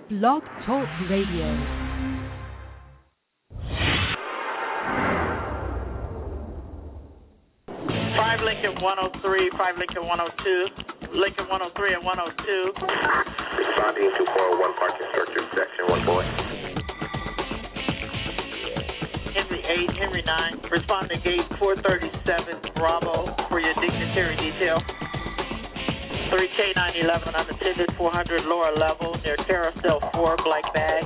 Blog Talk Radio. 5 Lincoln 103, 5 Lincoln 102, Lincoln 103 and 102. Responding to 401 parking structure, section 1 boy. Henry 8, Henry 9, respond to gate 437, Bravo, for your dignitary detail. 3K911, unattended, 400 lower level, near carousel 4, black bag.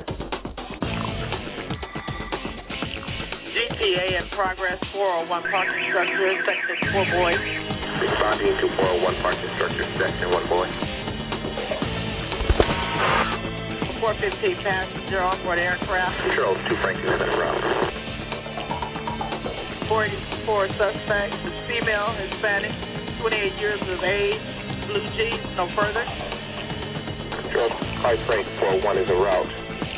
GTA in progress, 401 parking structure, section 4 boy. Responding to 401 parking structure, section 1 boy. 415 passenger onboard aircraft. Control 2 Franklin en route. 484 suspect, female, Hispanic, 28 years of age, blue jeans, no further. Control 5 Frank 401 is en route.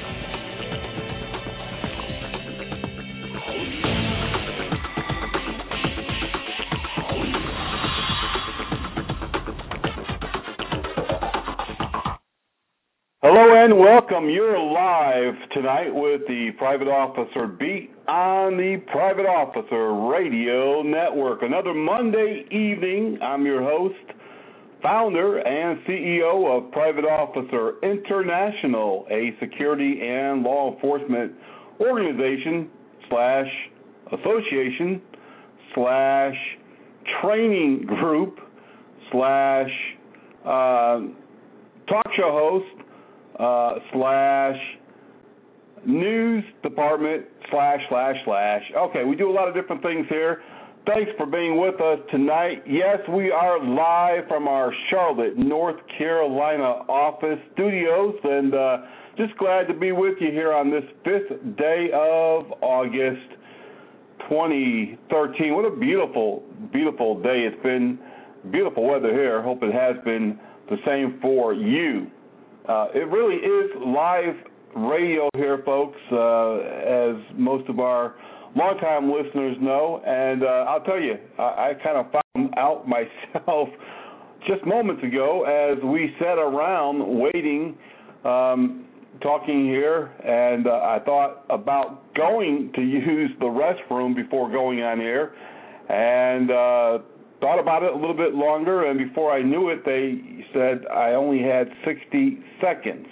Hello and welcome. You're live tonight with the Private Officer Beat on the Private Officer Radio Network. Another Monday evening. I'm your host, founder and CEO of Private Officer International, a security and law enforcement organization / association / training group / talk show host / news department / Okay, we do a lot of different things here. Thanks for being with us tonight. Yes, we are live from our Charlotte, North Carolina office studios, and just glad to be with you here on this 5th day of August 2013. What a beautiful, beautiful day. It's been beautiful weather here. Hope it has been the same for you. It really is live radio here, folks, as most of our longtime listeners know. And I'll tell you, I kind of found out myself just moments ago as we sat around waiting, talking here, and I thought about going to use the restroom before going on here, and thought about it a little bit longer, and before I knew it, they said I only had 60 seconds.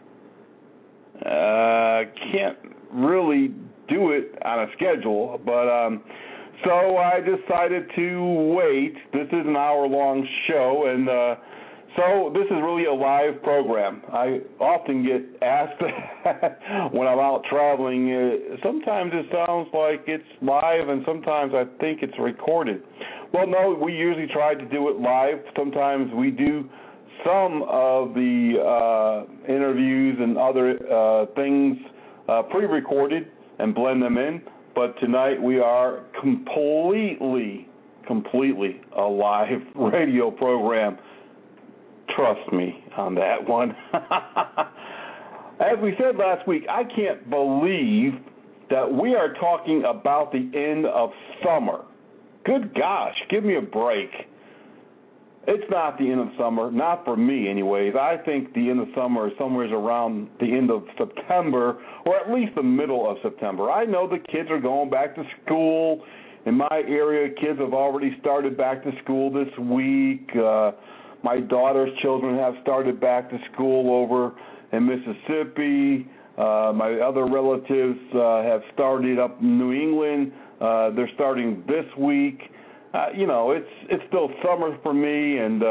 Can't really do it on a schedule, but so I decided to wait. This is an hour-long show, and so this is really a live program. I often get asked when I'm out traveling, sometimes it sounds like it's live, and sometimes I think it's recorded. Well, no, we usually try to do it live. Sometimes we do some of the interviews and other things pre-recorded and blend them in. But tonight we are completely a live radio program. Trust me on that one. As we said last week, I can't believe that we are talking about the end of summer. Good gosh, give me a break. It's not the end of summer, not for me anyways. I think the end of summer is somewhere around the end of September, or at least the middle of September. I know the kids are going back to school. In my area, kids have already started back to school this week. My daughter's children have started back to school over in Mississippi. My other relatives have started up in New England. They're starting this week. It's still summer for me, and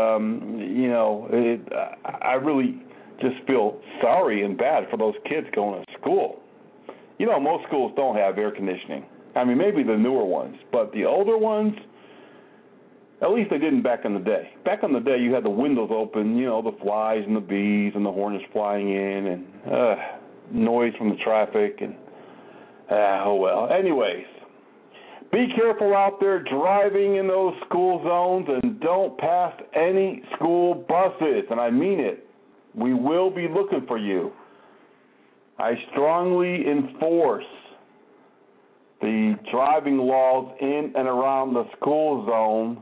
I really just feel sorry and bad for those kids going to school. Most schools don't have air conditioning. I mean, maybe the newer ones, but the older ones, at least they didn't back in the day. Back in the day, you had the windows open, the flies and the bees and the hornets flying in, and noise from the traffic, and oh well. Anyways, be careful out there driving in those school zones, and don't pass any school buses, and I mean it. We will be looking for you. I strongly enforce the driving laws in and around the school zone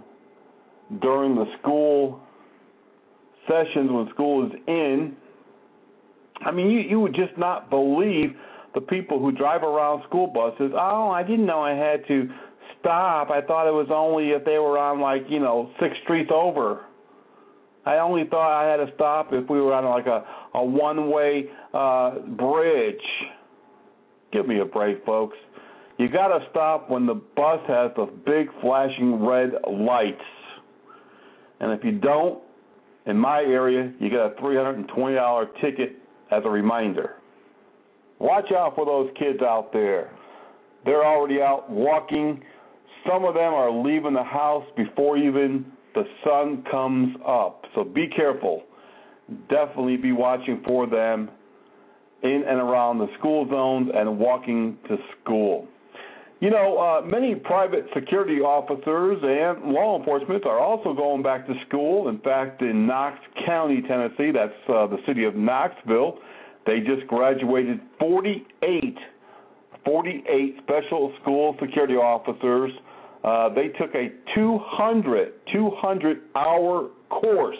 during the school sessions when school is in. I mean, you would just not believe the people who drive around school buses. Oh, I didn't know I had to stop. I thought it was only if they were on, 6 streets over. I only thought I had to stop if we were on, a one-way bridge. Give me a break, folks. You got to stop when the bus has the big flashing red lights. And if you don't, in my area, you get a $320 ticket as a reminder. Watch out for those kids out there. They're already out walking. Some of them are leaving the house before even the sun comes up. So be careful. Definitely be watching for them in and around the school zones and walking to school. Many private security officers and law enforcement are also going back to school. In fact, in Knox County, Tennessee, that's the city of Knoxville, they just graduated 48 special school security officers. They took a 200-hour course.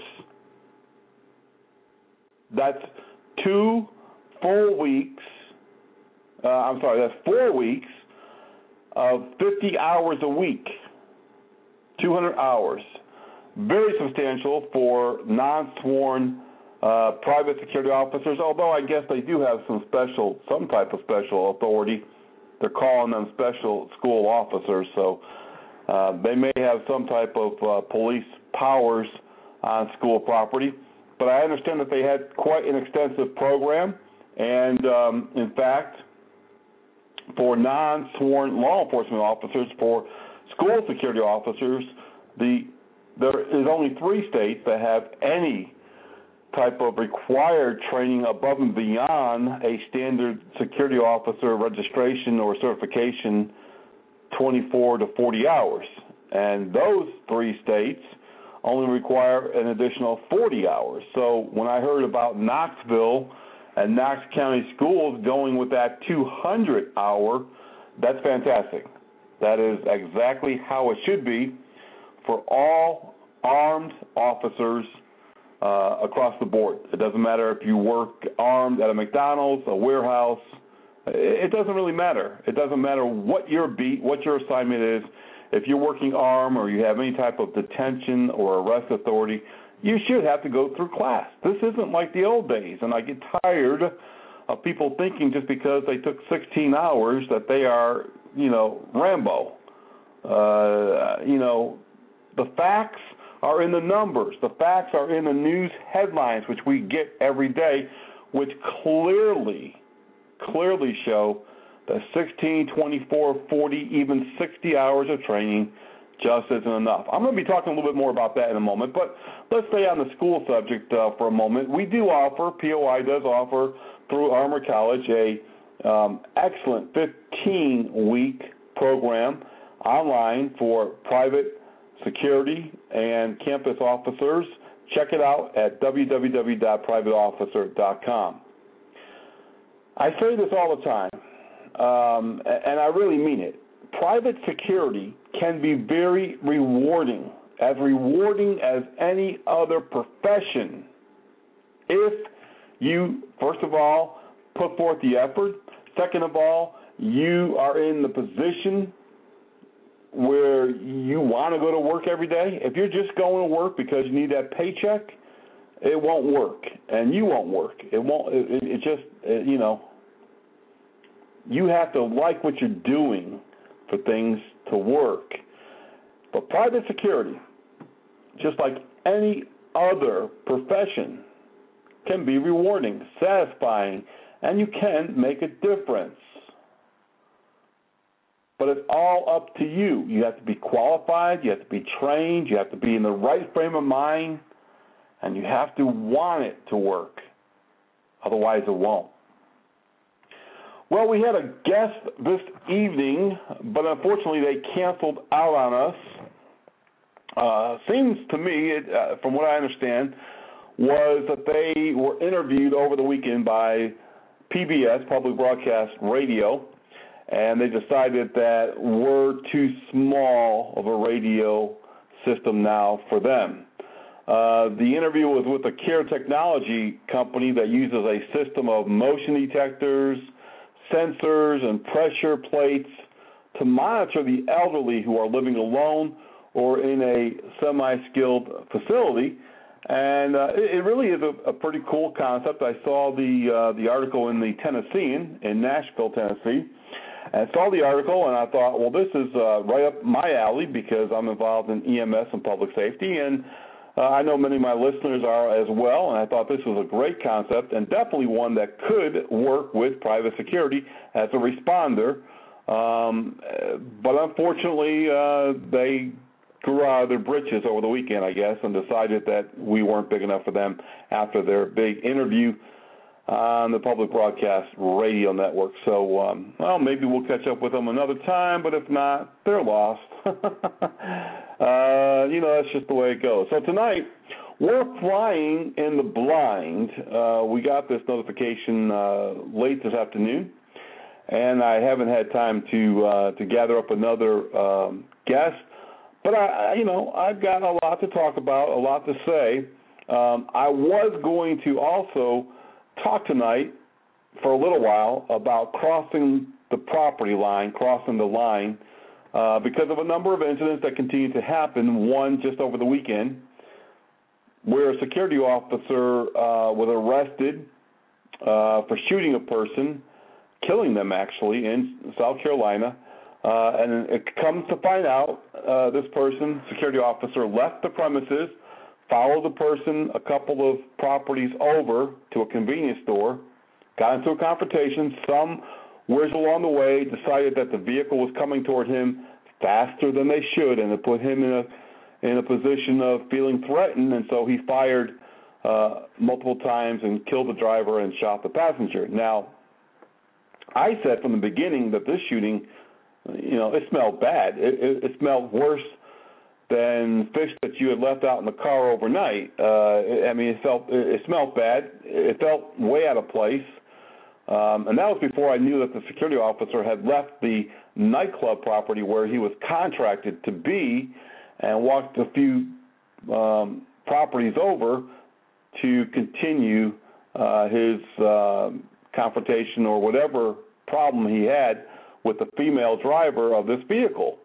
That's 2 full weeks. That's 4 weeks of 50 hours a week, 200 hours. Very substantial for non-sworn private security officers, although I guess they do have some type of special authority. They're calling them special school officers, so they may have some type of police powers on school property. But I understand that they had quite an extensive program, and in fact, for non-sworn law enforcement officers, for school security officers, there is only 3 states that have any type of required training above and beyond a standard security officer registration or certification 24 to 40 hours. And those 3 states only require an additional 40 hours. So when I heard about Knoxville and Knox County schools going with that 200-hour, that's fantastic. That is exactly how it should be for all armed officers across the board. It doesn't matter if you work armed at a McDonald's, a warehouse. It doesn't really matter. It doesn't matter what your assignment is. If you're working armed or you have any type of detention or arrest authority, you should have to go through class. This isn't like the old days, and I get tired of people thinking just because they took 16 hours that they are, Rambo. The facts are in the numbers. The facts are in the news headlines, which we get every day, which clearly show that 16, 24, 40, even 60 hours of training just isn't enough. I'm going to be talking a little bit more about that in a moment, but let's stay on the school subject for a moment. We do offer, POI does offer through Armour College a excellent 15-week program online for private security and campus officers. Check it out at www.privateofficer.com. I say this all the time, and I really mean it. Private security can be very rewarding as any other profession if you, first of all, put forth the effort. Second of all, you are in the position where you want to go to work every day. If you're just going to work because you need that paycheck, it won't work, and you won't work. It won't. It just, you have to like what you're doing for things to work. But private security, just like any other profession, can be rewarding, satisfying, and you can make a difference. But it's all up to you. You have to be qualified, you have to be trained, you have to be in the right frame of mind, and you have to want it to work. Otherwise, it won't. Well, we had a guest this evening, but unfortunately they canceled out on us. Seems to me, from what I understand, was that they were interviewed over the weekend by PBS, Public Broadcast Radio, and they decided that we're too small of a radio system now for them. The interview was with a care technology company that uses a system of motion detectors, sensors, and pressure plates to monitor the elderly who are living alone or in a semi-skilled facility. And it really is a pretty cool concept. I saw the article in the Tennessean in Nashville, Tennessee. And I saw the article, and I thought, well, this is right up my alley because I'm involved in EMS and public safety, and I know many of my listeners are as well, and I thought this was a great concept and definitely one that could work with private security as a responder. But unfortunately, they grew out of their britches over the weekend, I guess, and decided that we weren't big enough for them after their big interview on the public broadcast radio network. So, well, maybe we'll catch up with them another time, but if not, they're lost. That's just the way it goes. So tonight, we're flying in the blind. We got this notification late this afternoon, and I haven't had time to gather up another guest. But I've got a lot to talk about, a lot to say. I was going to also talk tonight for a little while about crossing the property line, crossing the line, because of a number of incidents that continue to happen. One just over the weekend, where a security officer was arrested for shooting a person, killing them actually, in South Carolina. And it comes to find out this person, security officer, left the premises, followed the person a couple of properties over to a convenience store, got into a confrontation. Somewhere along the way decided that the vehicle was coming toward him faster than they should, and it put him in a position of feeling threatened, and so he fired multiple times and killed the driver and shot the passenger. Now, I said from the beginning that this shooting, it smelled bad. It smelled worse than fish that you had left out in the car overnight. It smelled bad. It felt way out of place. And that was before I knew that the security officer had left the nightclub property where he was contracted to be and walked a few properties over to continue his confrontation or whatever problem he had with the female driver of this vehicle.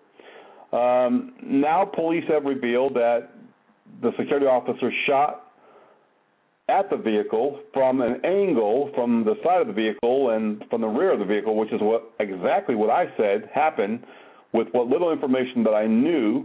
Now police have revealed that the security officer shot at the vehicle from an angle from the side of the vehicle and from the rear of the vehicle, which is exactly what I said happened with what little information that I knew.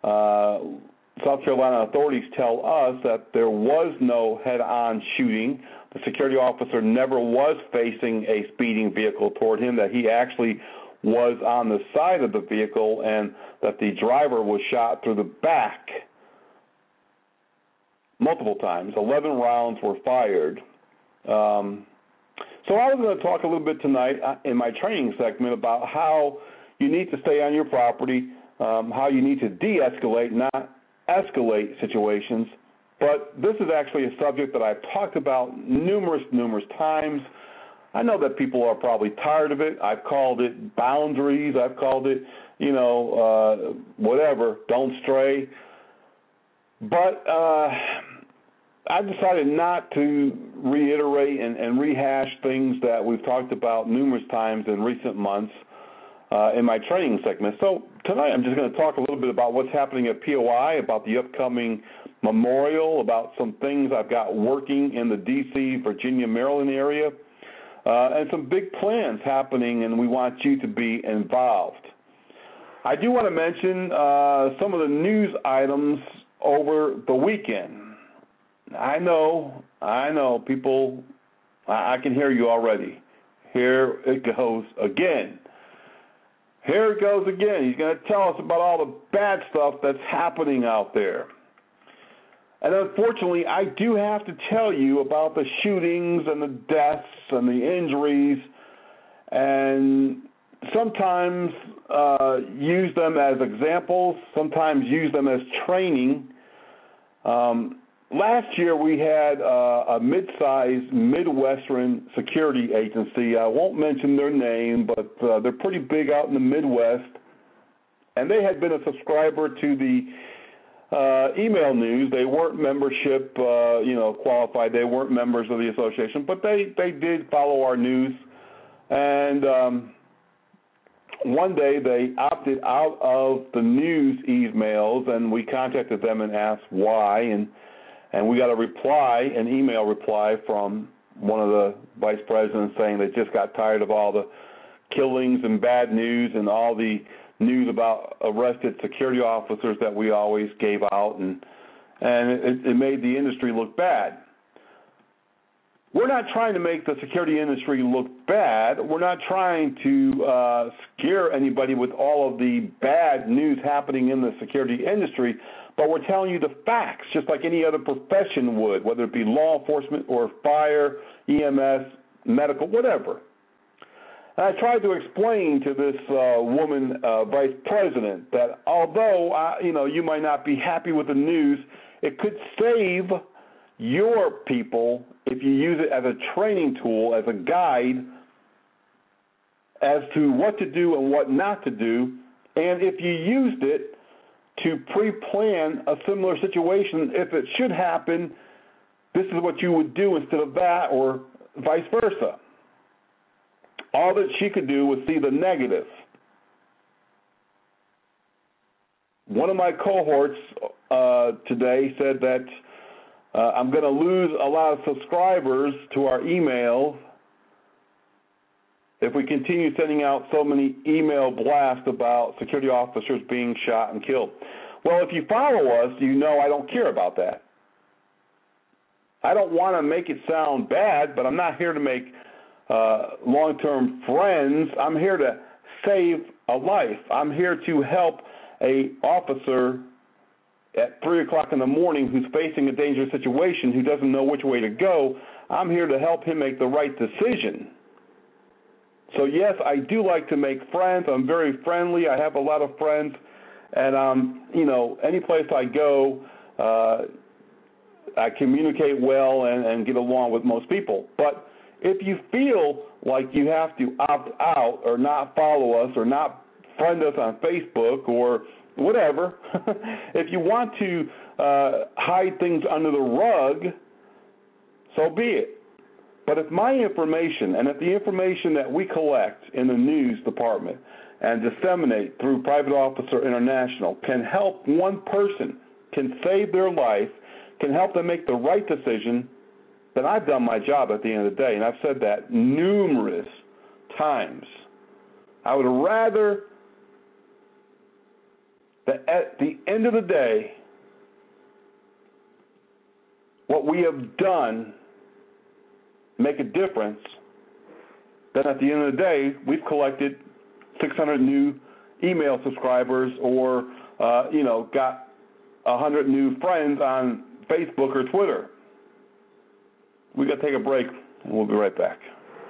South Carolina authorities tell us that there was no head-on shooting. The security officer never was facing a speeding vehicle toward him, that he actually was on the side of the vehicle, and that the driver was shot through the back multiple times. 11 rounds were fired. So I was going to talk a little bit tonight in my training segment about how you need to stay on your property, how you need to de-escalate, not escalate situations. But this is actually a subject that I've talked about numerous times. I know that people are probably tired of it. I've called it boundaries. I've called it, whatever, don't stray. But I decided not to reiterate and rehash things that we've talked about numerous times in recent months in my training segment. So tonight I'm just going to talk a little bit about what's happening at POI, about the upcoming memorial, about some things I've got working in the D.C., Virginia, Maryland area, and some big plans happening, and we want you to be involved. I do want to mention some of the news items over the weekend. I know, people, I can hear you already. Here it goes again. Here it goes again. He's going to tell us about all the bad stuff that's happening out there. And unfortunately, I do have to tell you about the shootings and the deaths and the injuries, and sometimes use them as examples, sometimes use them as training. Last year we had a mid-sized Midwestern security agency. I won't mention their name, but they're pretty big out in the Midwest, and they had been a subscriber to the email news. They weren't membership, qualified. They weren't members of the association, but they did follow our news. And one day they opted out of the news emails, and we contacted them and asked why, and we got an email reply from one of the vice presidents saying they just got tired of all the killings and bad news and all the news about arrested security officers that we always gave out, and it made the industry look bad. We're not trying to make the security industry look bad. We're not trying to scare anybody with all of the bad news happening in the security industry, but we're telling you the facts, just like any other profession would, whether it be law enforcement or fire, EMS, medical, whatever. And I tried to explain to this woman vice president that although you might not be happy with the news, it could save your people if you use it as a training tool, as a guide as to what to do and what not to do, and if you used it to pre-plan a similar situation, if it should happen, this is what you would do instead of that, or vice versa. All that she could do was see the negative. One of my cohorts today said that I'm going to lose a lot of subscribers to our emails if we continue sending out so many email blasts about security officers being shot and killed. Well, if you follow us, you know I don't care about that. I don't want to make it sound bad, but I'm not here to make long-term friends. I'm here to save a life. I'm here to help a officer at 3 o'clock in the morning who's facing a dangerous situation, who doesn't know which way to go. I'm here to help him make the right decision. So, yes, I do like to make friends. I'm very friendly. I have a lot of friends. And, any place I go, I communicate well and get along with most people. But if you feel like you have to opt out or not follow us or not friend us on Facebook or whatever, if you want to hide things under the rug, so be it. But if my information and if the information that we collect in the news department and disseminate through Private Officer International can help one person, can save their life, can help them make the right decision, then I've done my job at the end of the day. And I've said that numerous times. I would rather that at the end of the day, what we have done make a difference, then at the end of the day, we've collected 600 new email subscribers or, got 100 new friends on Facebook or Twitter. We got to take a break, and we'll be right back.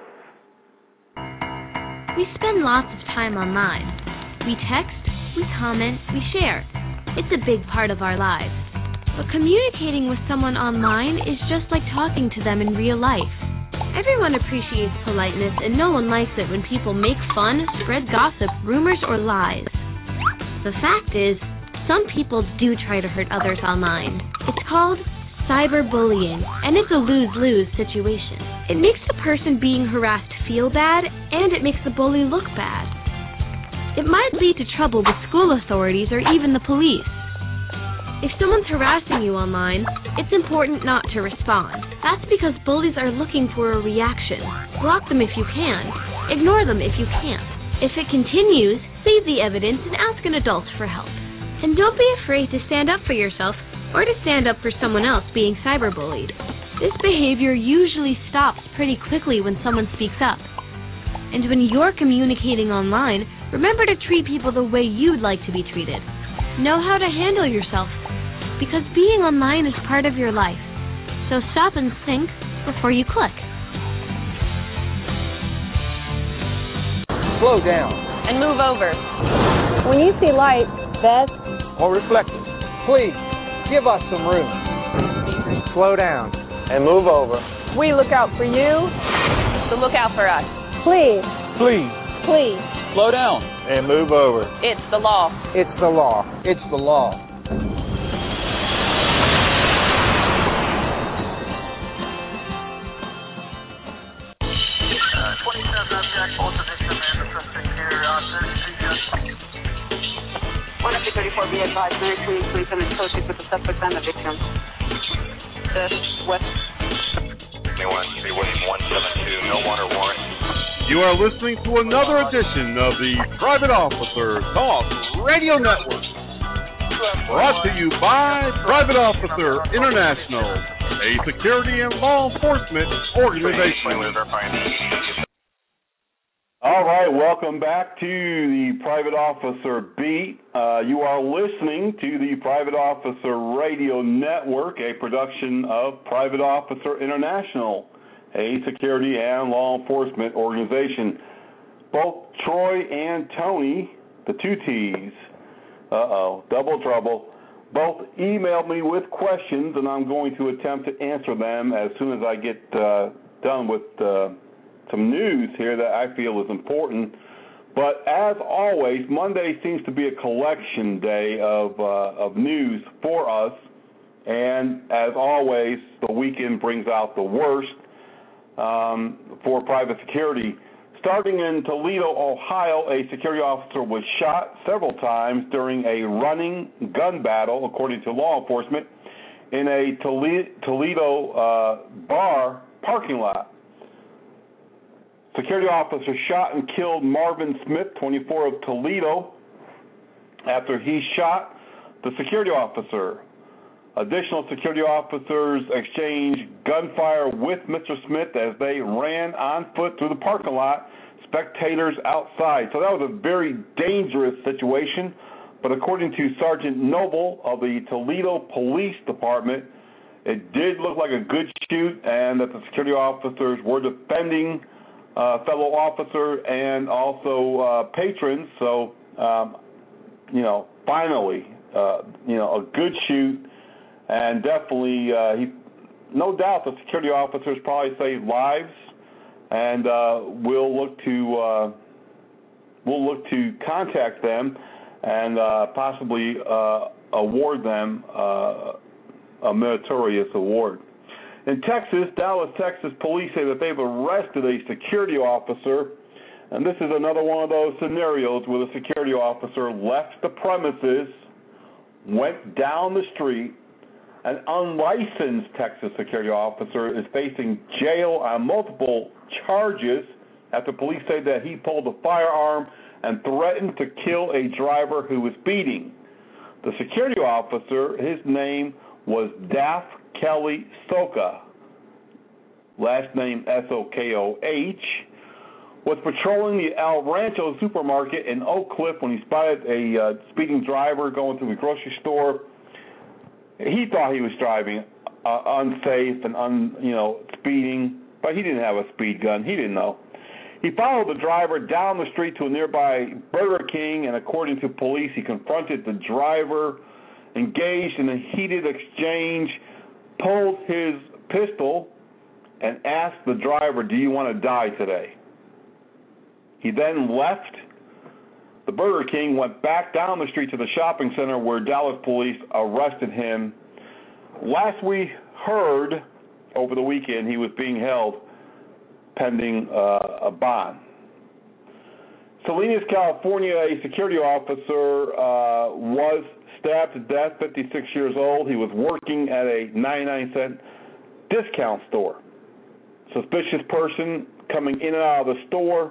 We spend lots of time online. We text, we comment, we share. It's a big part of our lives. But communicating with someone online is just like talking to them in real life. Everyone appreciates politeness, and no one likes it when people make fun, spread gossip, rumors, or lies. The fact is, some people do try to hurt others online. It's called cyberbullying, and it's a lose-lose situation. It makes the person being harassed feel bad, and it makes the bully look bad. It might lead to trouble with school authorities or even the police. If someone's harassing you online, it's important not to respond. That's because bullies are looking for a reaction. Block them if you can. Ignore them if you can't. If it continues, save the evidence and ask an adult for help. And don't be afraid to stand up for yourself or to stand up for someone else being cyberbullied. This behavior usually stops pretty quickly when someone speaks up. And when you're communicating online, remember to treat people the way you'd like to be treated. Know how to handle yourself, because being online is part of your life. So stop and think before you click. Slow down. And move over. When you see light, vest, or reflectors, please give us some room. Slow down. And move over. we look out for you. So look out for us. Please. Please. Please. Slow down. And move over. It's the law. It's the law. It's the law. 134, be advised, Mary Queen, please come in closely with the suspect and the victim. West. Be William 172, no water warrant. You are listening to another edition of the Private Officer Talk Radio Network. Brought to you by Private Officer International, a security and law enforcement organization. All right, welcome back to the Private Officer Beat. You are listening to the Private Officer Radio Network, a production of Private Officer International, a security and law enforcement organization. Both Troy and Tony, the two T's, double trouble, both emailed me with questions, and I'm going to attempt to answer them as soon as I get done with some news here that I feel is important. But as always, Monday seems to be a collection day of news for us, and as always, the weekend brings out the worst for private security. Starting in Toledo, Ohio, a security officer was shot several times during a running gun battle, according to law enforcement, in a Toledo bar parking lot. Security officer shot and killed Marvin Smith, 24, of Toledo, after he shot the security officer. Additional security officers exchanged gunfire with Mr. Smith as they ran on foot through the parking lot, spectators outside. So that was a very dangerous situation. But according to Sergeant Noble of the Toledo Police Department, it did look like a good shoot, and that the security officers were defending fellow officer and also patrons. So, finally, a good shoot, and definitely, no doubt the security officers probably saved lives, and we'll look to contact them and possibly award them a meritorious award. In Texas, Dallas, Texas, police say that they've arrested a security officer, and this is another one of those scenarios where the security officer left the premises, went down the street. An unlicensed Texas security officer is facing jail on multiple charges after police say that he pulled a firearm and threatened to kill a driver who was speeding. The security officer, his name was Daph Kelly Soka, last name Sokoh, was patrolling the El Rancho supermarket in Oak Cliff when he spotted a speeding driver going through the grocery store. He thought he was driving unsafe and speeding, but he didn't have a speed gun. He didn't know. He followed the driver down the street to a nearby Burger King, and according to police, he confronted the driver, engaged in a heated exchange, pulled his pistol, and asked the driver, "Do you want to die today?" He then left the Burger King, went back down the street to the shopping center where Dallas police arrested him. Last we heard, over the weekend, he was being held pending a bond. Salinas, California, a security officer was stabbed to death, 56 years old. He was working at a 99-cent discount store. Suspicious person coming in and out of the store.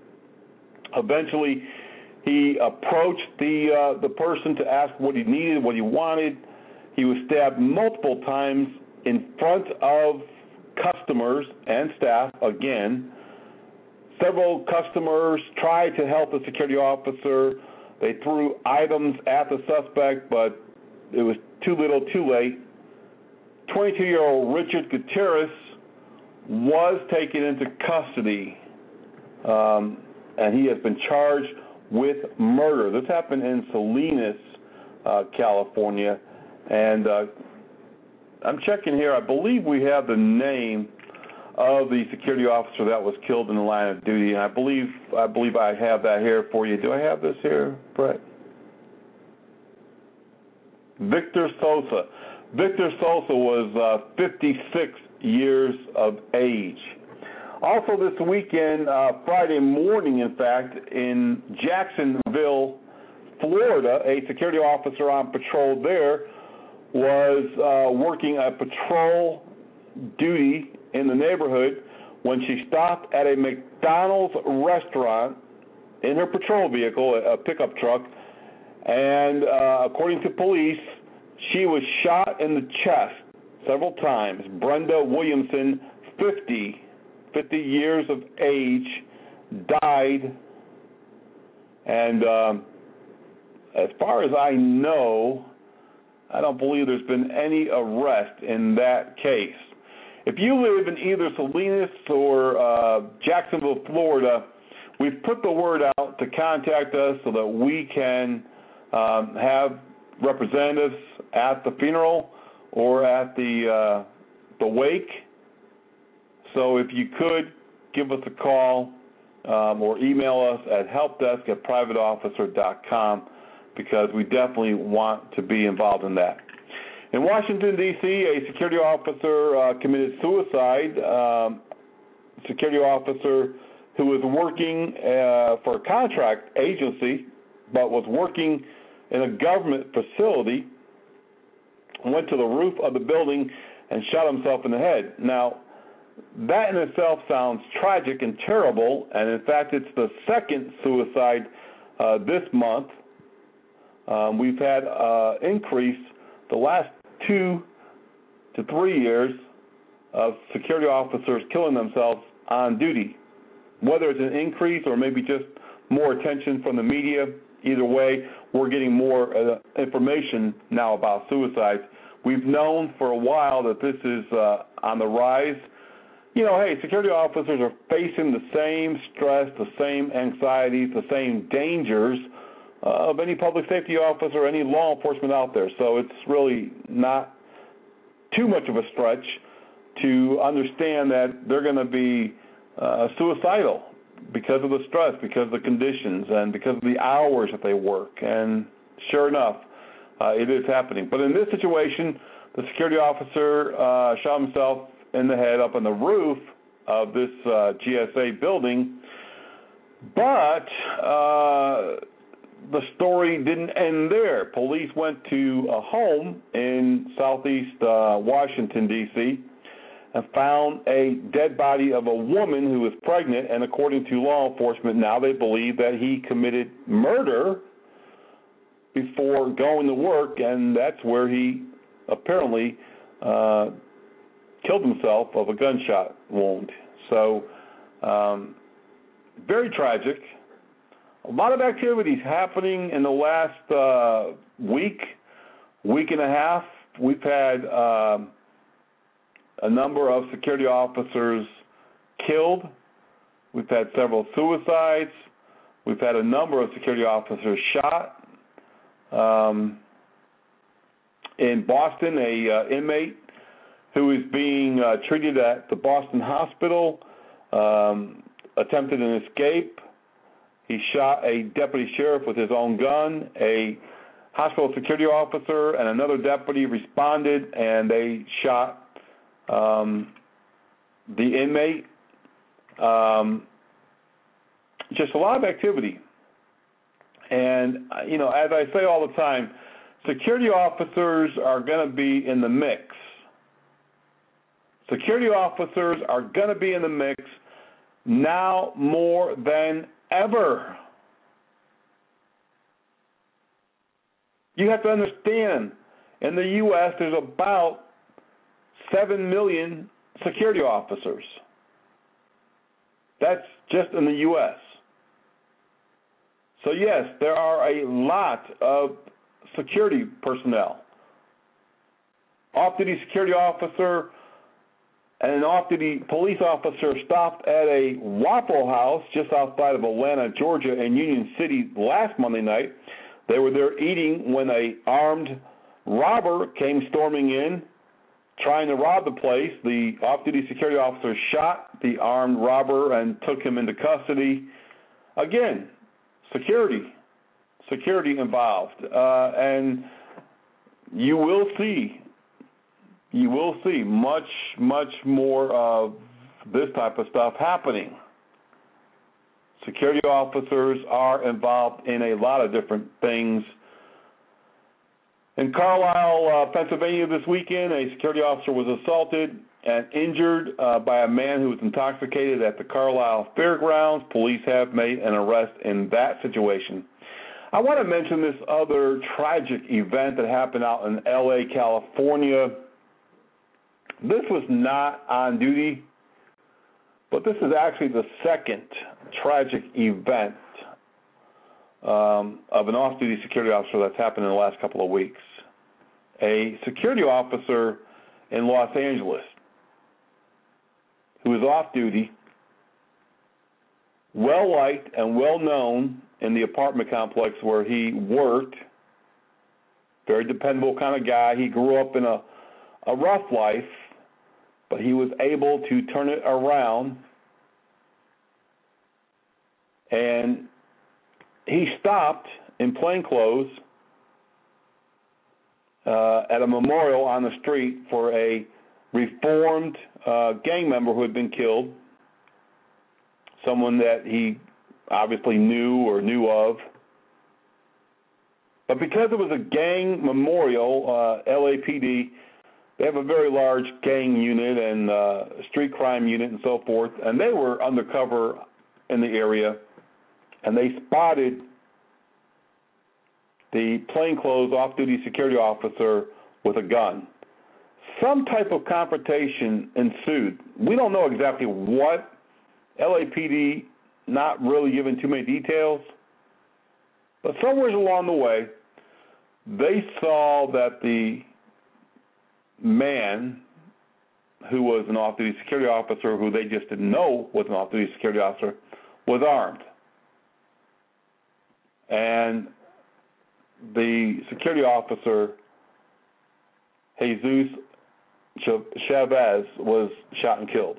Eventually, he approached the person to ask what he needed, what he wanted. He was stabbed multiple times in front of customers and staff again. Several customers tried to help the security officer. They threw items at the suspect, but it was too little, too late. 22-year-old Richard Gutierrez was taken into custody, and he has been charged with murder. This happened in Salinas, California, and I'm checking here. I believe we have the name of the security officer that was killed in the line of duty, and I believe I have that here for you. Do I have this here, Brett? Victor Sosa. Victor Sosa was 56 years of age. Also this weekend, Friday morning, in fact, in Jacksonville, Florida, a security officer on patrol there was working a patrol duty in the neighborhood when she stopped at a McDonald's restaurant in her patrol vehicle, a pickup truck, and according to police, she was shot in the chest several times. Brenda Williamson, 50 years of age, died, and as far as I know, I don't believe there's been any arrest in that case. If you live in either Salinas or Jacksonville, Florida, we've put the word out to contact us so that we can have representatives at the funeral or at the wake. So if you could, give us a call or email us at helpdesk@privateofficer.com, because we definitely want to be involved in that. In Washington, D.C., a security officer committed suicide. Security officer who was working for a contract agency but was working in a government facility went to the roof of the building and shot himself in the head. Now, that in itself sounds tragic and terrible, and in fact, it's the second suicide this month. We've had increase the last 2 to 3 years of security officers killing themselves on duty. Whether it's an increase or maybe just more attention from the media, either way, we're getting more information now about suicides. We've known for a while that this is on the rise. You know, hey, security officers are facing the same stress, the same anxieties, the same dangers of any public safety officer, any law enforcement out there. So it's really not too much of a stretch to understand that they're going to be suicidal because of the stress, because of the conditions, and because of the hours that they work. And sure enough, it is happening. But in this situation, the security officer shot himself in the head up on the roof of this GSA building. But the story didn't end there. Police went to a home in southeast Washington, D.C., and found a dead body of a woman who was pregnant, and according to law enforcement, now they believe that he committed murder before going to work, and that's where he apparently killed himself of a gunshot wound. So, very tragic. A lot of activities happening in the last week and a half. We've had a number of security officers killed. We've had several suicides. We've had a number of security officers shot. In Boston, a inmate who is being treated at the Boston Hospital attempted an escape. He shot a deputy sheriff with his own gun. A hospital security officer and another deputy responded, and they shot the inmate. Just a lot of activity. And, you know, as I say all the time, security officers are going to be in the mix. Security officers are going to be in the mix now more than ever. You have to understand, in the U.S., there's about 7 million security officers. That's just in the U.S. So, yes, there are a lot of security personnel. Off-duty security officer and an off-duty police officer stopped at a Waffle House just outside of Atlanta, Georgia, in Union City last Monday night. They were there eating when an armed robber came storming in, trying to rob the place. The off-duty security officer shot the armed robber and took him into custody. Again, security involved. And you will see much more this type of stuff happening. Security officers are involved in a lot of different things. In Carlisle, Pennsylvania this weekend, a security officer was assaulted and injured by a man who was intoxicated at the Carlisle Fairgrounds. Police have made an arrest in that situation. I want to mention this other tragic event that happened out in L.A., California. This was not on duty, but this is actually the second tragic event of an off-duty security officer that's happened in the last couple of weeks. A security officer in Los Angeles who was off-duty, well-liked and well-known in the apartment complex where he worked, very dependable kind of guy. He grew up in a rough life, but he was able to turn it around, and he stopped in plain clothes at a memorial on the street for a reformed gang member who had been killed, someone that he obviously knew of. But because it was a gang memorial, LAPD, they have a very large gang unit and street crime unit and so forth, and they were undercover in the area, and they spotted the plainclothes off-duty security officer with a gun. Some type of confrontation ensued. We don't know exactly what. LAPD not really giving too many details, but somewhere along the way, they saw that the man who was an off-duty security officer, who they just didn't know was an off-duty security officer, was armed. And the security officer, Jesus Chavez, was shot and killed.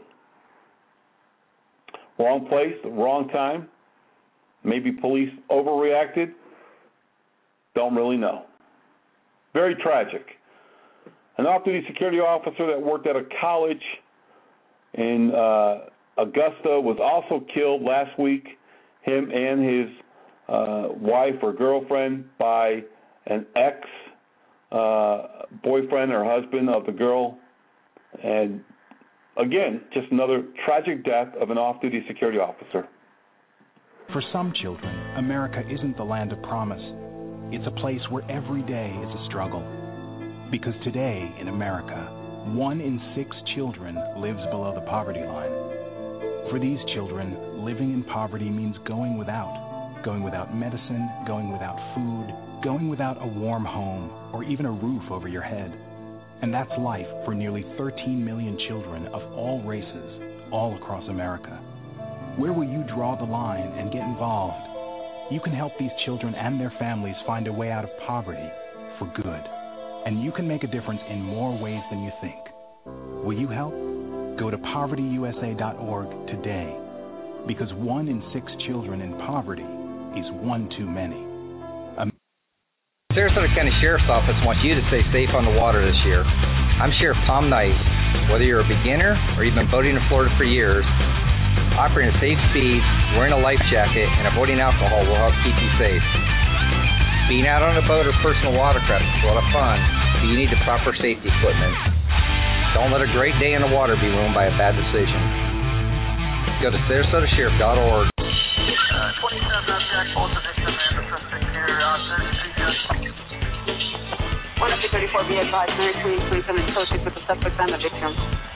Wrong place, wrong time. Maybe police overreacted. Don't really know. Very tragic. An off-duty security officer that worked at a college in Augusta was also killed last week. Him and his wife or girlfriend by an ex-boyfriend or husband of the girl. And again, just another tragic death of an off-duty security officer. For some children, America isn't the land of promise. It's a place where every day is a struggle. Because today in America, 1 in 6 children lives below the poverty line. For these children, living in poverty means going without medicine, going without food, going without a warm home, or even a roof over your head. And that's life for nearly 13 million children of all races, all across America. Where will you draw the line and get involved? You can help these children and their families find a way out of poverty for good. And you can make a difference in more ways than you think. Will you help? Go to povertyusa.org today. Because 1 in 6 children in poverty is one too many. Sarasota County Sheriff's Office wants you to stay safe on the water this year. I'm Sheriff Tom Knight. Whether you're a beginner or you've been boating in Florida for years, operating at safe speeds, wearing a life jacket, and avoiding alcohol will help keep you safe. Being out on a boat or personal watercraft is a lot of fun, but you need the proper safety equipment. Don't let a great day in the water be ruined by a bad decision. Go to SarasotaSheriff.org. 27 object, both addiction and the suspect here. 134, be advised, Mary Queen, please come in closely with the suspect and the victim.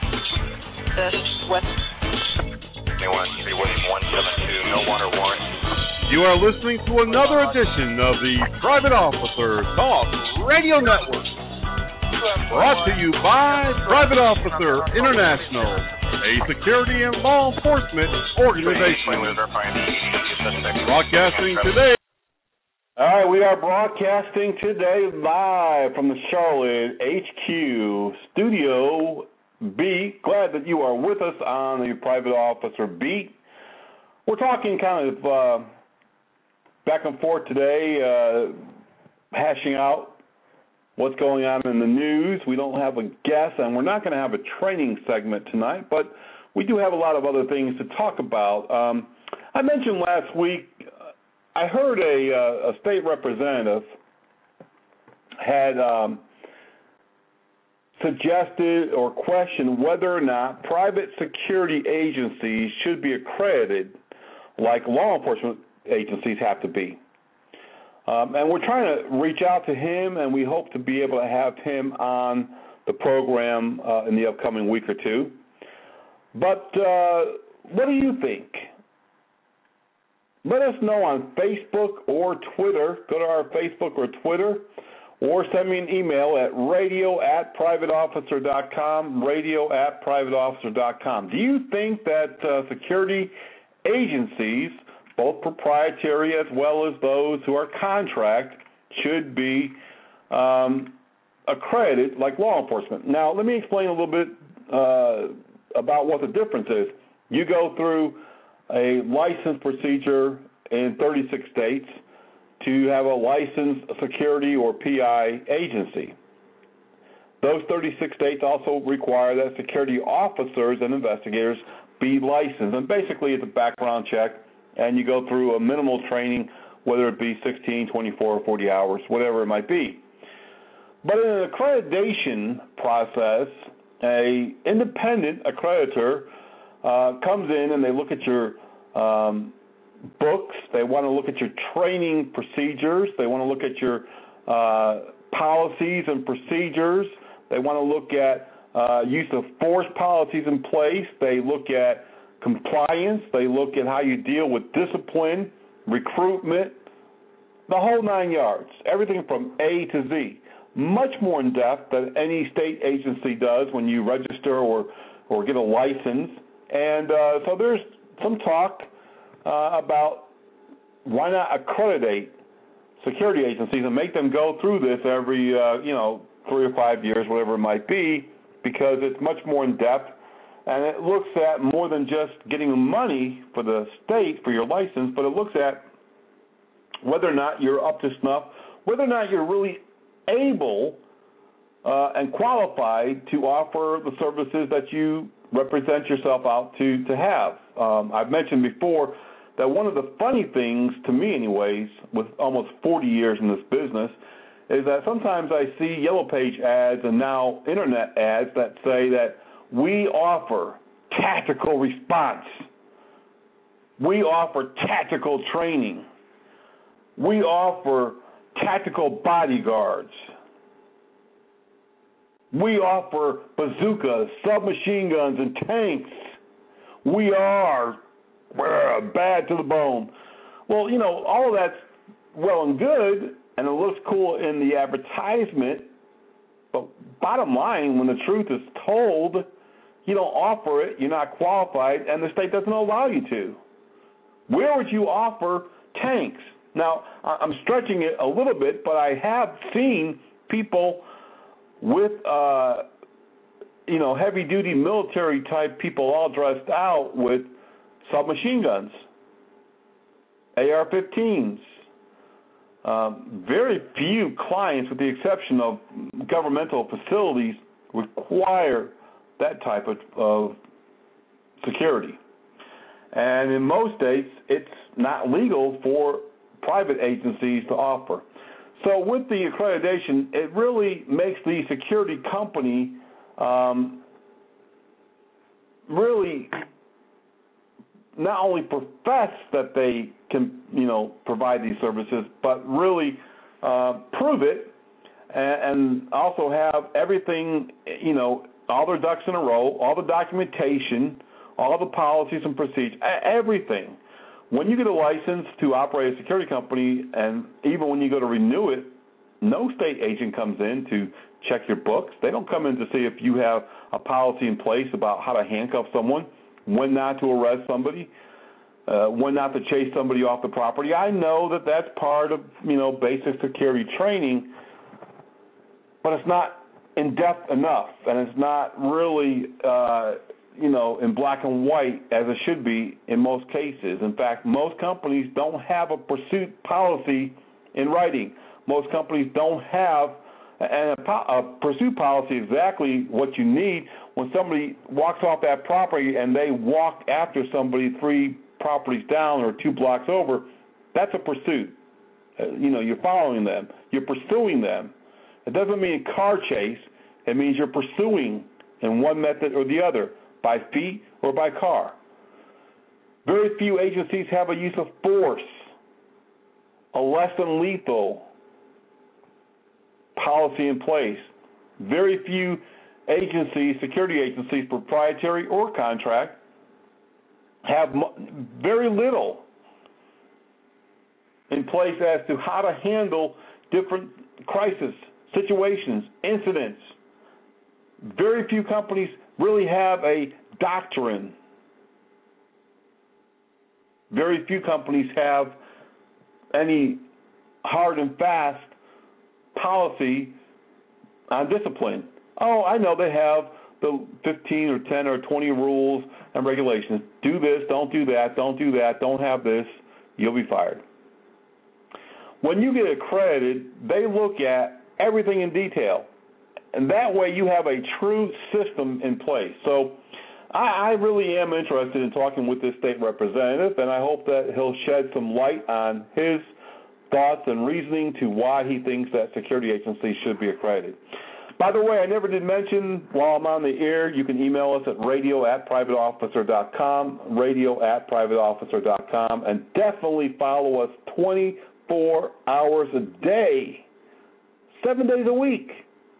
West. Anyone, 3172, no water warrant. You are listening to another edition of the Private Officer Talk Radio Network. Brought to you by Private Officer International, a security and law enforcement organization. Broadcasting today. All right, we are broadcasting today live from the Charlotte HQ Studio B. Glad that you are with us on the Private Officer Beat. We're talking kind of back and forth today, hashing out what's going on in the news. We don't have a guest, and we're not going to have a training segment tonight, but we do have a lot of other things to talk about. I mentioned last week, I heard a state representative had suggested or questioned whether or not private security agencies should be accredited like law enforcement agencies have to be. And we're trying to reach out to him, and we hope to be able to have him on the program in the upcoming week or two. But what do you think? Let us know on Facebook or Twitter. Go to our Facebook or Twitter, or send me an email at radio@privateofficer.com, radio@privateofficer.com. Do you think that security agencies, both proprietary as well as those who are contract, should be accredited like law enforcement? Now, let me explain a little bit about what the difference is. You go through a license procedure in 36 states to have a licensed security or PI agency. Those 36 states also require that security officers and investigators be licensed. And basically it's a background check, and you go through a minimal training, whether it be 16, 24, or 40 hours, whatever it might be. But in an accreditation process, a independent accreditor comes in and they look at your books. They want to look at your training procedures. They want to look at your policies and procedures. They want to look at use of force policies in place. They look at compliance. They look at how you deal with discipline, recruitment, the whole 9 yards, everything from A to Z. Much more in depth than any state agency does when you register or get a license. And so there's some talk about why not accreditate security agencies and make them go through this every 3 or 5 years, whatever it might be, because it's much more in depth, and it looks at more than just getting money for the state for your license, but it looks at whether or not you're up to snuff, whether or not you're really able and qualified to offer the services that you represent yourself out to have. I've mentioned before that one of the funny things, to me anyways, with almost 40 years in this business, is that sometimes I see Yellow Page ads and now internet ads that say that we offer tactical response. We offer tactical training. We offer tactical bodyguards. We offer bazookas, submachine guns, and tanks. We're bad to the bone. Well, all of that's well and good, and it looks cool in the advertisement, but bottom line, when the truth is told, you don't offer it, you're not qualified, and the state doesn't allow you to. Where would you offer tanks? Now, I'm stretching it a little bit, but I have seen people with, heavy-duty military-type people all dressed out with submachine guns, AR-15s. Very few clients, with the exception of governmental facilities, require that type of security. And in most states, it's not legal for private agencies to offer. So with the accreditation, it really makes the security company really not only profess that they can, provide these services, but really prove it and also have everything, all their ducks in a row, all the documentation, all the policies and procedures, everything. When you get a license to operate a security company, and even when you go to renew it, no state agent comes in to check your books. They don't come in to see if you have a policy in place about how to handcuff someone, when not to arrest somebody, when not to chase somebody off the property. I know that that's part of, basic security training, but it's not in-depth enough, and it's not really in black and white as it should be in most cases. In fact, most companies don't have a pursuit policy in writing. Most companies don't have And a pursuit policy is exactly what you need when somebody walks off that property and they walk after somebody 3 properties down or 2 blocks over. That's a pursuit. You're following them. You're pursuing them. It doesn't mean a car chase. It means you're pursuing in one method or the other, by feet or by car. Very few agencies have a use of force, a less than lethal policy in place. Very few agencies, security agencies, proprietary or contract, have very little in place as to how to handle different crisis situations, incidents. Very few companies really have a doctrine. Very few companies have any hard and fast policy on discipline. Oh, I know they have the 15 or 10 or 20 rules and regulations. Do this, don't do that, don't do that, don't have this, you'll be fired. When you get accredited, they look at everything in detail. And that way you have a true system in place. So I really am interested in talking with this state representative, and I hope that he'll shed some light on his thoughts and reasoning to why he thinks that security agencies should be accredited. By the way, I never did mention, while I'm on the air, you can email us at radio@privateofficer.com, radio@privateofficer.com, and definitely follow us 24 hours a day, 7 days a week.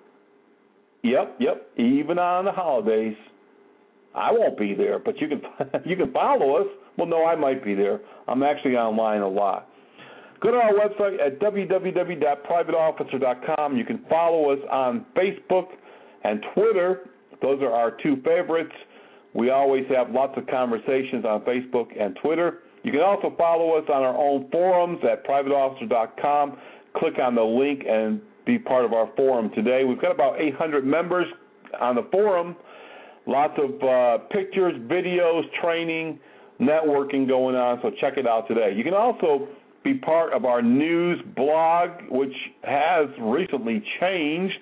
Yep, even on the holidays. I won't be there, but you can follow us. Well, no, I might be there. I'm actually online a lot. Go to our website at www.privateofficer.com. You can follow us on Facebook and Twitter. Those are our 2 favorites. We always have lots of conversations on Facebook and Twitter. You can also follow us on our own forums at privateofficer.com. Click on the link and be part of our forum today. We've got about 800 members on the forum. Lots of pictures, videos, training, networking going on, so check it out today. You can also be part of our news blog, which has recently changed.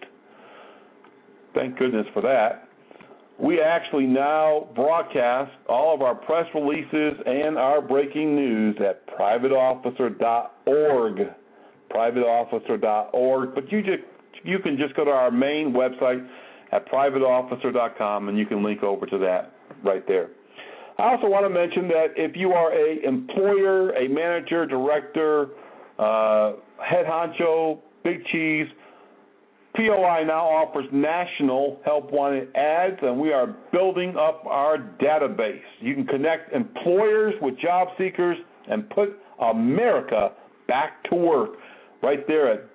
Thank goodness for that. We actually now broadcast all of our press releases and our breaking news at privateofficer.org. privateofficer.org, but you can just go to our main website at privateofficer.com, and you can link over to that right there. I also want to mention that if you are an employer, a manager, director, head honcho, big cheese, POI now offers national help wanted ads, and we are building up our database. You can connect employers with job seekers and put America back to work right there at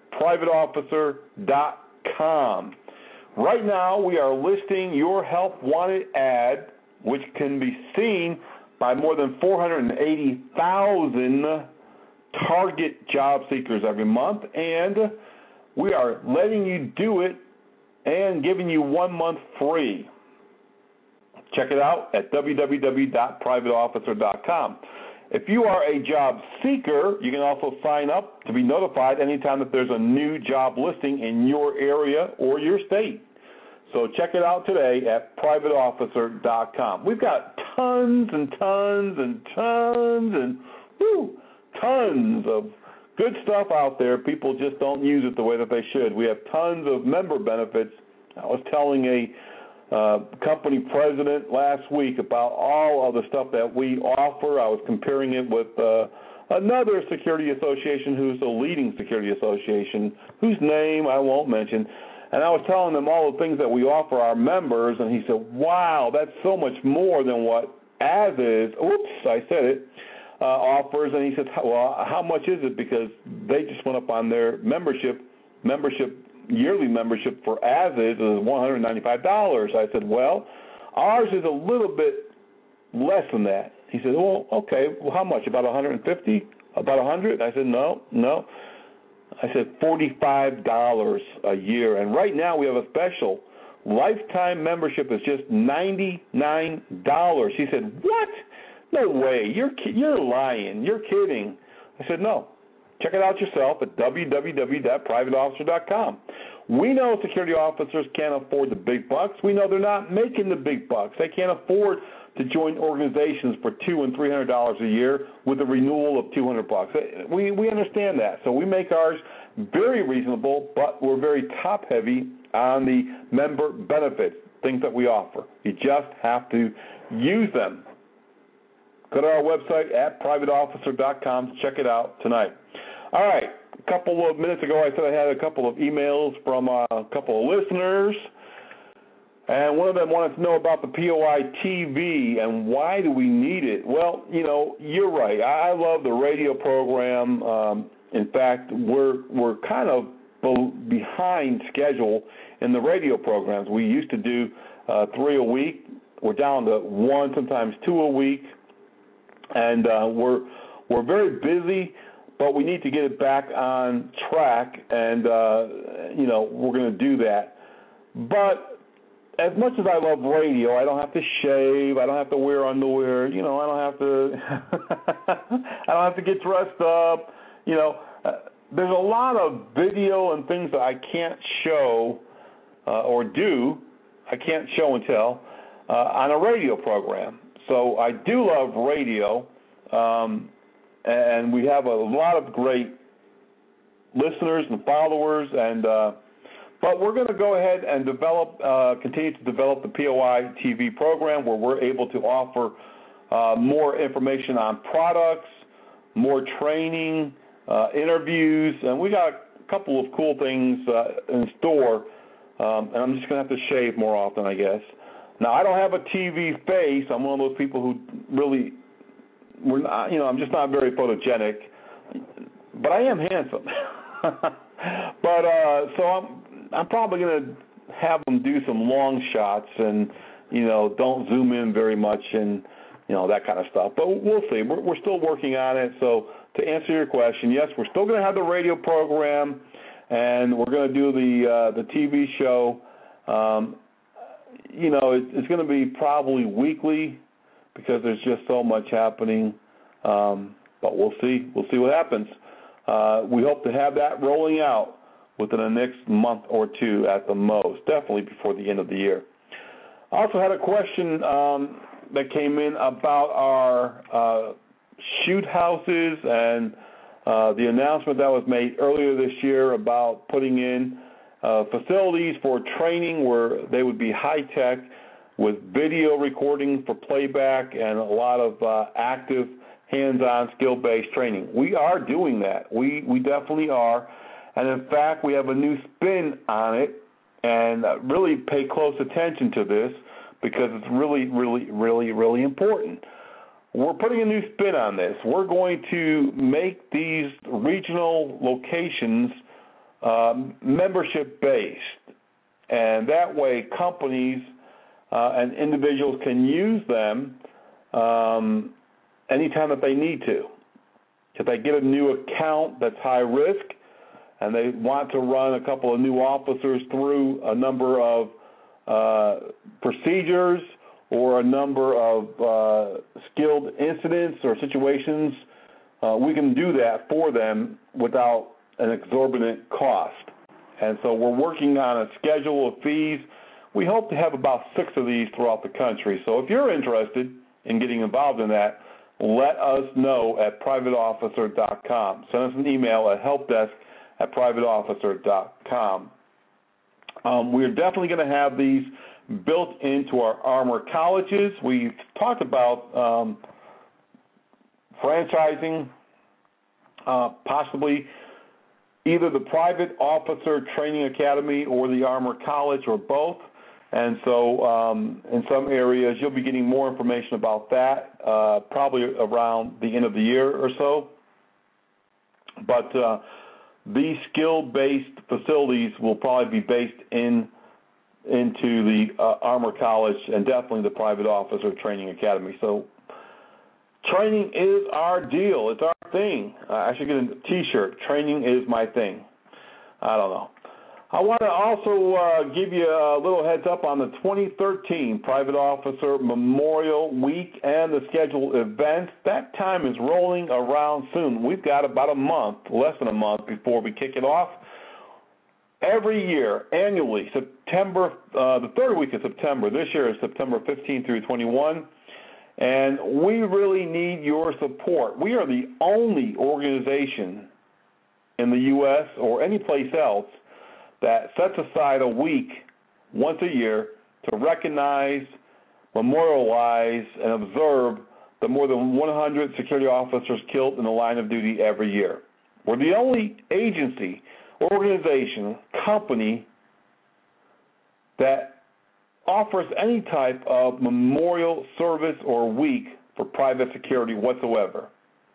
privateofficer.com. Right now, we are listing your help wanted ad, which can be seen by more than 480,000 target job seekers every month, and we are letting you do it and giving you 1 month free. Check it out at www.privateofficer.com. If you are a job seeker, you can also sign up to be notified anytime that there's a new job listing in your area or your state. So check it out today at privateofficer.com. We've got tons and tons and tons and tons of good stuff out there. People just don't use it the way that they should. We have tons of member benefits. I was telling a company president last week about all of the stuff that we offer. I was comparing it with another security association who's a leading security association, whose name I won't mention. And I was telling them all the things that we offer our members, and he said, wow, that's so much more than what As Is, I said it, offers. And he said, well, how much is it? Because they just went up on their yearly membership for As Is $195. I said, well, ours is a little bit less than that. He said, well, okay, well, how much, about $150? About $100? I said, no. I said $45 a year, and right now we have a special. Lifetime membership is just $99. He said, what? No way. You're lying. You're kidding. I said, no. Check it out yourself at www.privateofficer.com. We know security officers can't afford the big bucks. We know they're not making the big bucks. They can't afford to join organizations for $200 and $300 a year with a renewal of $200. We understand that. So we make ours very reasonable, but we're very top-heavy on the member benefits, things that we offer. You just have to use them. Go to our website at privateofficer.com to check it out tonight. All right. A couple of minutes ago, I said I had a couple of emails from a couple of listeners, and one of them wanted to know about the POI TV and why do we need it. Well, you're right. I love the radio program. In fact, we're kind of behind schedule in the radio programs. We used to do 3 a week. We're down to 1, sometimes 2 a week, and we're very busy. But we need to get it back on track, and, we're going to do that. But as much as I love radio, I don't have to shave. I don't have to wear underwear. I don't have to I don't have to get dressed up. There's a lot of video and things that I can't show or do. I can't show and tell on a radio program. So I do love radio. And we have a lot of great listeners and followers, but we're going to go ahead and continue to develop the POI TV program where we're able to offer more information on products, more training, interviews, and we got a couple of cool things in store, and I'm just going to have to shave more often, I guess. Now, I don't have a TV face. I'm one of those people who really... I'm just not very photogenic, but I am handsome. But so I'm probably going to have them do some long shots and don't zoom in very much and that kind of stuff. But we'll see. We're still working on it. So to answer your question, yes, we're still going to have the radio program, and we're going to do the TV show. It's going to be probably weekly, because there's just so much happening, but we'll see. We'll see what happens. We hope to have that rolling out within the next month or two at the most, definitely before the end of the year. I also had a question that came in about our shoot houses and the announcement that was made earlier this year about putting in facilities for training where they would be high-tech, with video recording for playback and a lot of active, hands-on, skill-based training. We are doing that. We definitely are. And, in fact, we have a new spin on it, and really pay close attention to this because it's really, really, really, really important. We're putting a new spin on this. We're going to make these regional locations membership-based, and that way companies and individuals can use them anytime that they need to. If they get a new account that's high risk and they want to run a couple of new officers through a number of procedures or a number of skilled incidents or situations, we can do that for them without an exorbitant cost. And so we're working on a schedule of fees. We hope to have about 6 of these throughout the country. So if you're interested in getting involved in that, let us know at privateofficer.com. Send us an email at helpdesk@privateofficer.com. We're definitely going to have these built into our armor colleges. We've talked about franchising, possibly either the Private Officer Training Academy or the Armor College or both. And so in some areas, you'll be getting more information about that probably around the end of the year or so. But these skill-based facilities will probably be based into the Armor College and definitely the Private Officer Training Academy. So training is our deal. It's our thing. I should get a T-shirt. Training is my thing. I don't know. I want to also give you a little heads up on the 2013 Private Officer Memorial Week and the scheduled events. That time is rolling around soon. We've got about a month, less than a month, before we kick it off. every year, annually, September, the third week of September. This year is September 15 through 21. And we really need your support. We are the only organization in the U.S. or any place else that sets aside a week once a year to recognize, memorialize, and observe the more than 100 security officers killed in the line of duty every year. We're the only agency, organization, company that offers any type of memorial service or week for private security whatsoever.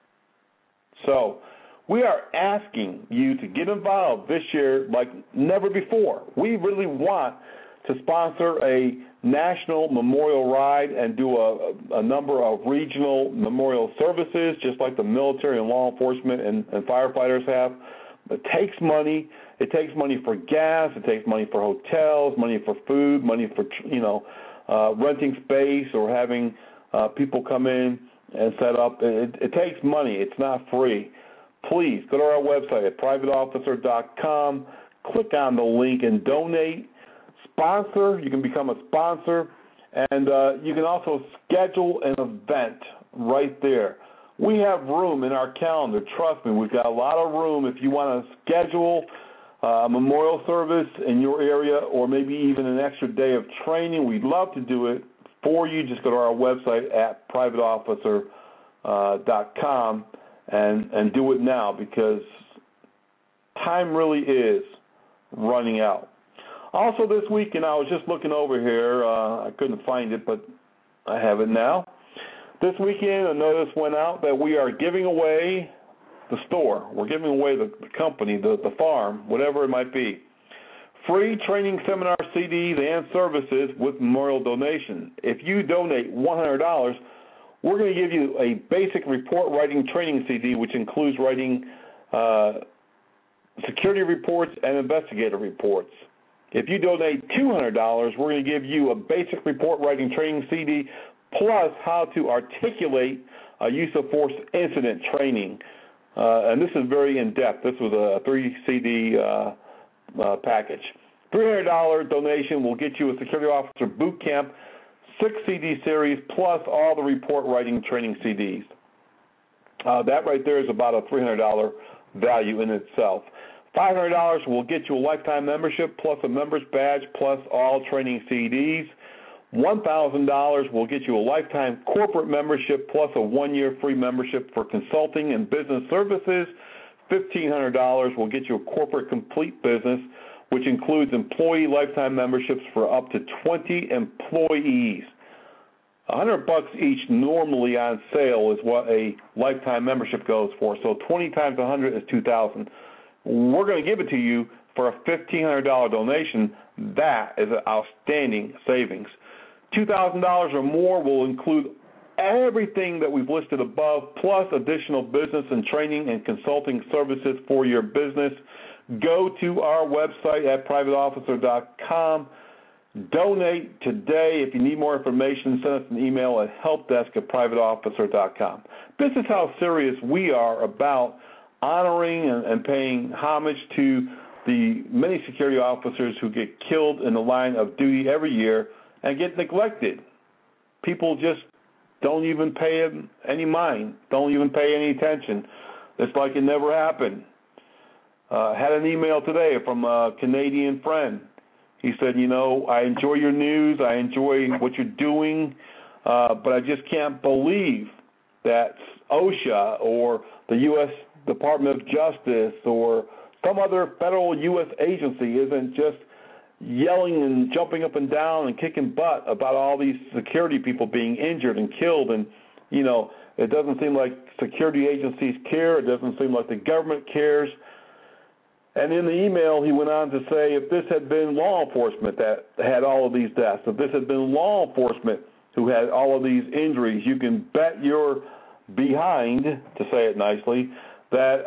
So we are asking you to get involved this year like never before. We really want to sponsor a national memorial ride and do a number of regional memorial services, just like the military and law enforcement and firefighters have. It takes money. It takes money for gas. It takes money for hotels, money for food, money for renting space or having people come in and set up. It takes money. It's not free. Please go to our website at privateofficer.com. Click on the link and donate. Sponsor. You can become a sponsor, and you can also schedule an event right there. We have room in our calendar. Trust me, we've got a lot of room if you want to schedule a memorial service in your area or maybe even an extra day of training. We'd love to do it for you. Just go to our website at privateofficer.com and do it now because time really is running out. Also this weekend, I was just looking over here. I couldn't find it, but I have it now. This weekend, a notice went out that we are giving away the store. We're giving away the company, the farm, whatever it might be. Free training seminar CDs and services with memorial donation. If you donate $100, we're going to give you a basic report writing training CD, which includes writing security reports and investigative reports. If you donate $200, we're going to give you a basic report writing training CD plus how to articulate a use of force incident training. And this is very in-depth. This was a 3-CD package. $300 donation will get you a security officer boot camp, 6-CD series, plus all the report writing training CDs. That right there is about a $300 value in itself. $500 will get you a lifetime membership, plus a member's badge, plus all training CDs. $1,000 will get you a lifetime corporate membership plus a 1-year free membership for consulting and business services. $1,500 will get you a corporate complete business, which includes employee lifetime memberships for up to 20 employees. $100 each normally on sale is what a lifetime membership goes for. So 20 times 100 is $2,000. We're going to give it to you for a $1,500 donation. That is an outstanding savings. $2,000 or more will include everything that we've listed above, plus additional business and training and consulting services for your business. Go to our website at privateofficer.com. Donate today. If you need more information, send us an email at helpdesk@privateofficer.com. This is how serious we are about honoring and paying homage to the many security officers who get killed in the line of duty every year and get neglected. People just don't even pay any mind, don't even pay any attention. It's like it never happened. Had an email today from a Canadian friend. He said, I enjoy your news, I enjoy what you're doing, but I just can't believe that OSHA or the U.S. Department of Justice or some other federal U.S. agency isn't just yelling and jumping up and down and kicking butt about all these security people being injured and killed. And, it doesn't seem like security agencies care. It doesn't seem like the government cares. And in the email, he went on to say, if this had been law enforcement that had all of these deaths, if this had been law enforcement who had all of these injuries, you can bet your behind, to say it nicely, that,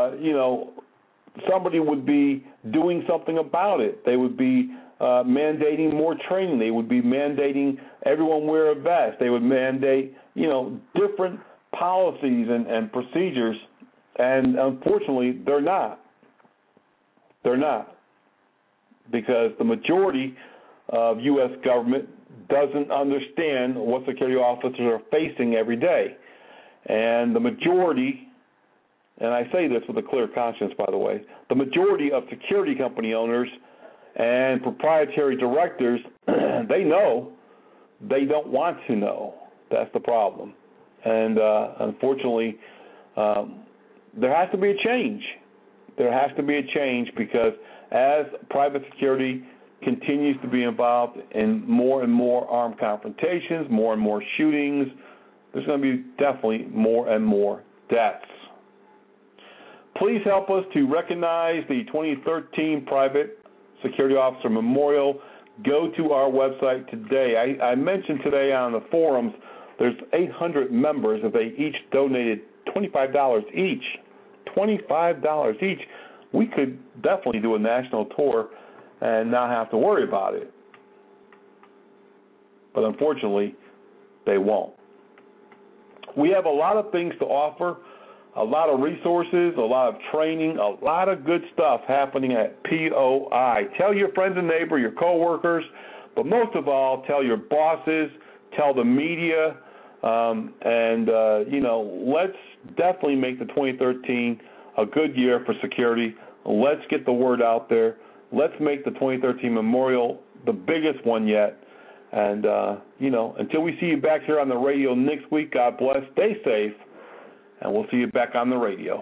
somebody would be doing something about it. They would be mandating more training. They would be mandating everyone wear a vest. They would mandate, different policies and procedures. And unfortunately, they're not. They're not. because the majority of U.S. government doesn't understand what security officers are facing every day. And the majority, and I say this with a clear conscience, by the way, the majority of security company owners and proprietary directors, they know, they don't want to know. That's the problem. And unfortunately, there has to be a change. There has to be a change because as private security continues to be involved in more and more armed confrontations, more and more shootings, there's going to be definitely more and more deaths. Please help us to recognize the 2013 Private Security Officer Memorial. Go to our website today. I mentioned today on the forums there's 800 members. If they each donated $25 each, $25 each, we could definitely do a national tour and not have to worry about it. But unfortunately, they won't. We have a lot of things to offer, a lot of resources, a lot of training, a lot of good stuff happening at POI. Tell your friends and neighbors, your coworkers, but most of all, tell your bosses, tell the media, let's definitely make the 2013 a good year for security. Let's get the word out there. Let's make the 2013 Memorial the biggest one yet. And, until we see you back here on the radio next week, God bless, stay safe, and we'll see you back on the radio.